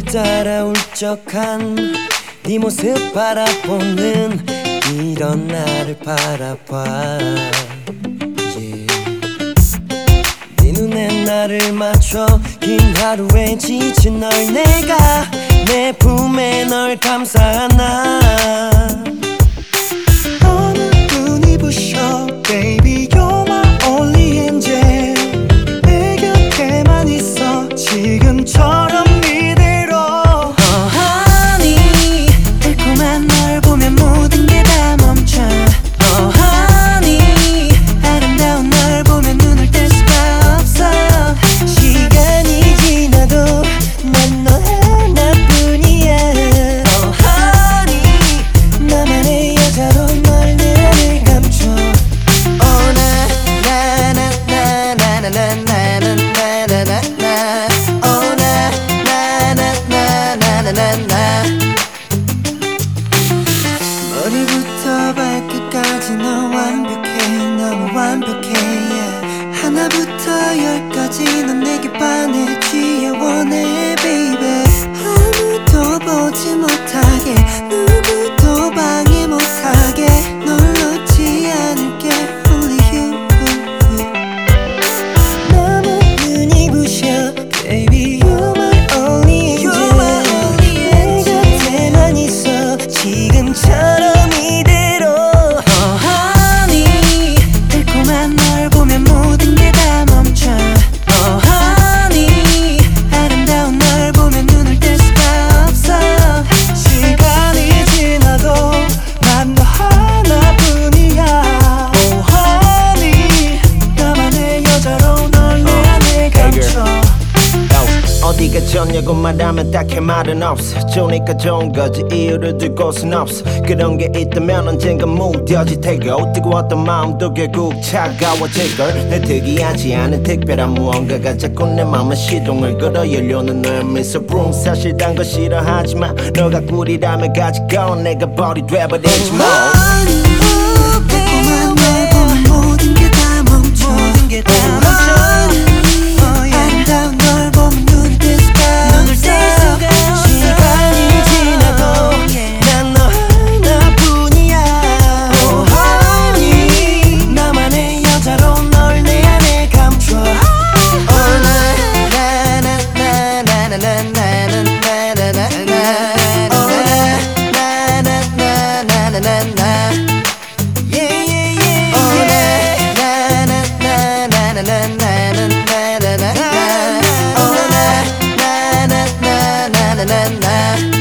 따라 울적한 네 모습 바라보는 이런 나를 바라봐 yeah. 네 눈에 나를 맞춰 긴 하루에 지친 널 내가 내 품에 널 감싸나 어느 눈이 부셔 baby you're my only angel 내 곁에만 있어 지금처럼 이대로 Oh honey 달콤한 널 보면 모든 게 다 멈춰 Oh honey 아름다운 널 보면 눈을 뗄 수가 없어 시간이 지나도 난 너 하나뿐이야 Oh honey 나만의 여자로 널 내 안에 감춰 Oh na na na na na na na na na na na na Oh na na na na na na na na 머리부터 발끝까지 너 완벽해 너무 완벽해 yeah. 하나부터 열까지 넌 내게 반해 귀여워 내 baby 아무도 보지 못하게 누구도 방해 못하게 널 놓지 않을게 only you 너무 눈이 부셔 baby you're my only angel 내 곁에만 있어 지금처럼 이대로 Oh honey 달콤한 널 보면 모든 게 다 멈춰 Oh honey 아름다운 널 보면 눈을 뗄 수가 없어 시간이 지나도 난 너 하나뿐이야 Oh honey 나만의 여자로 널 내 안에 감춰 어디가 좋냐고 말하면 딱히 말은 없어 좋으니까 좋은 거지 이유를 둘 곳은 없어 그런 게 있다면 언젠가 무뎌질 테고 뜨거웠던 마음도 결국 차가워질걸 내 특이하지 않은 특별한 무언가가 자꾸 내 맘에 시동을 걸어 열려오는 너의 미소 붕 사실 단 거 싫어하지만 너가 꿀이라면 가지고 내가 벌이 돼버리지 뭐 달콤한 널 보면 모든 게 다 멈춰 모든 게 다 멈춰 아름다운 널 보면 눈을 뗄 수가 없어 시간이 지나도 난 너 하나뿐이야 Oh honey 나만의 여자로 널 내 안에 감춰 Oh na na na na na na na na na na na Oh na na na na na na na Yeah yeah yeah Oh na na na na na na na na na na na Oh na na na na na na na